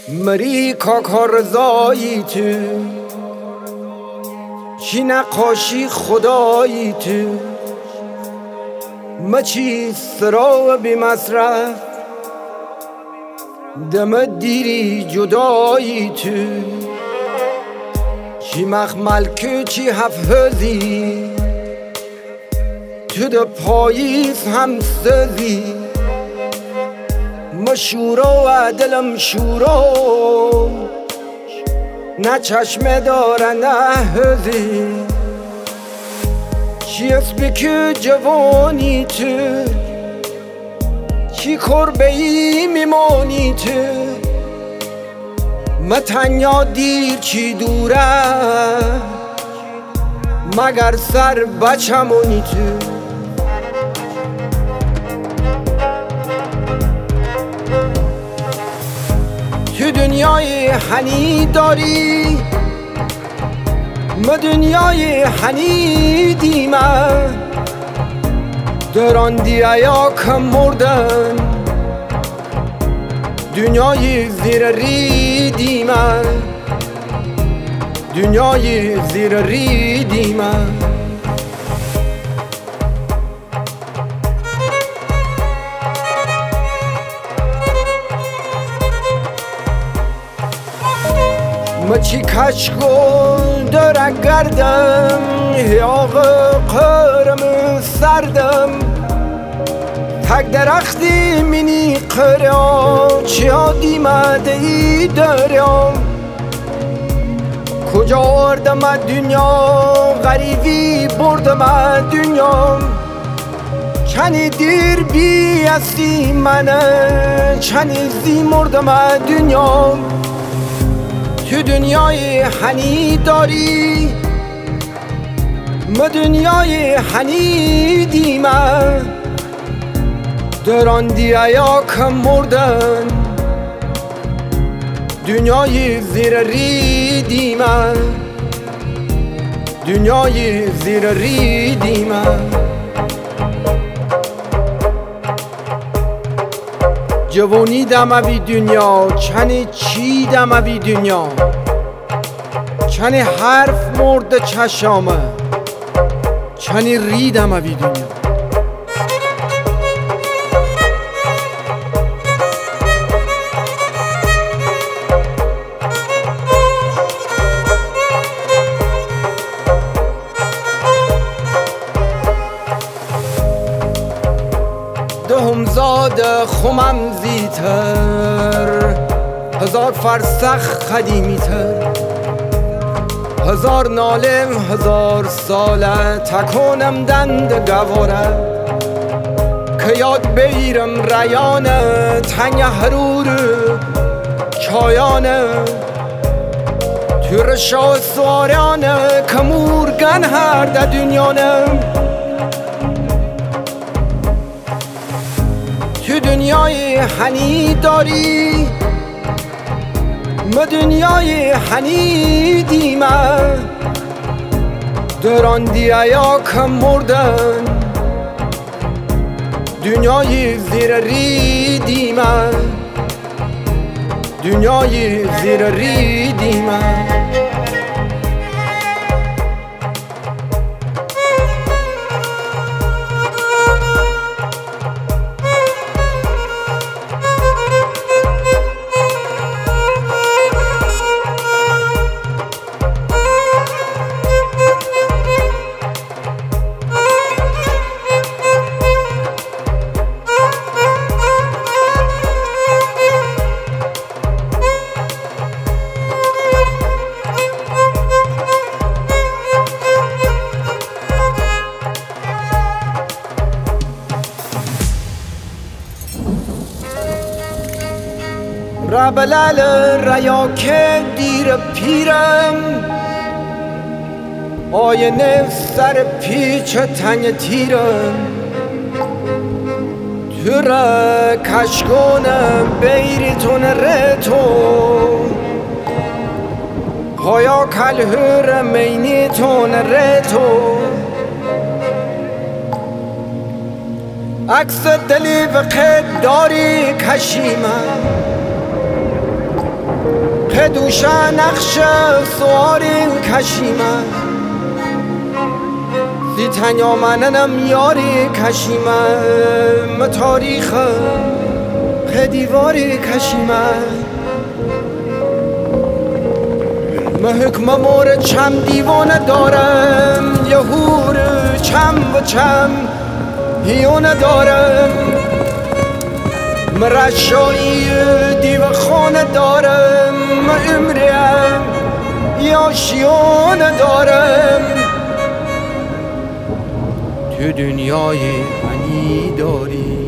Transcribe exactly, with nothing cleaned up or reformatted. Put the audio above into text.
مری کاکارزایی تو چی نقاشی خدایی تو مچی سرا بی مصرف دم دیری جدایی تو چی مخمل که چی حفظی تو ده پاییز هم سزی مشورا و دلم شورا نه چشم داره نه هزی چی اسبی که جوانی تو چی کربه ای میمانی تو متنیا دیر چی دوره مگر سر بچمونی تو تو دنیای هنی داری ما دنیای هنی دیمه دراندی ایا کم مردن دنیای زیر ری دیمه دنیای زیر ری دیمه ما چی کچ گل داره گردم یاغ قرم سردم تک درختی منی قرام چی آدی مده ای دارم کجا آردم دنیا غریبی بردم دنیا چنی دیر بی اسی منه چنی زی مردم دنیا تو دنیای هنی داری ما دنیای هنی دیمه دراندی ایا کم مردن دنیای زیر ری دیمه دنیای زیر ری دیمه جوانی دم بی دنیا چنی چی دم بی دنیا چنی حرف مرد چشامه چنی ری دم بی دنیا دهم زاد خمم زیتر هزار فرسخ قدیمی تر هزار نالم هزار ساله تکونم دند گواره که یاد بیرم ریانه تنگ هرور چایانه تور شاه سوارانه که مورگن هر ده دنیانه تو دنیای هنی داری ما دنیای هنی دیمه دراندی ایا کم مردن دنیای زیر ری دیمه دنیای زیر ری دیمه ربلل ریا که دیر پیرم آینه سر پیچ تنگ تیرم تو را کشکونم بیریتون رتو پایا کلهر مینیتون رتو عکس دلی و قد داری کشیمم که دوشه نقش سوار کشیمه دی تنیا مننم یاری کشیمه تاریخ دیواری کشیمه من حکم مور چم دیوانه دارم یه هور چم و چم هیونه دارم من رشایی دیو خانه دارم من امریم یا شیانه دارم تو دنیای منی داری